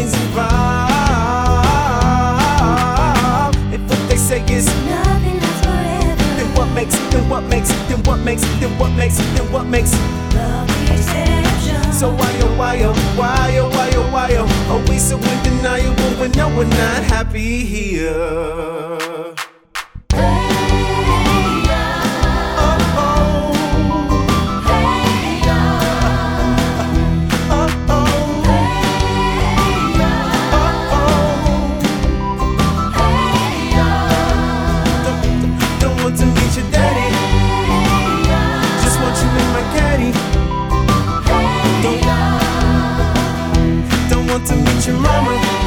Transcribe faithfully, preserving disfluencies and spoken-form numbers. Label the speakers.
Speaker 1: feelings involved. If what they say is
Speaker 2: nothing lasts forever,
Speaker 1: then what makes, then what makes, then what makes, then what makes, then what makes
Speaker 2: love the exception.
Speaker 1: So why oh why oh why oh why oh why oh are we so undeniable when no we're not happy here? To meet your mama.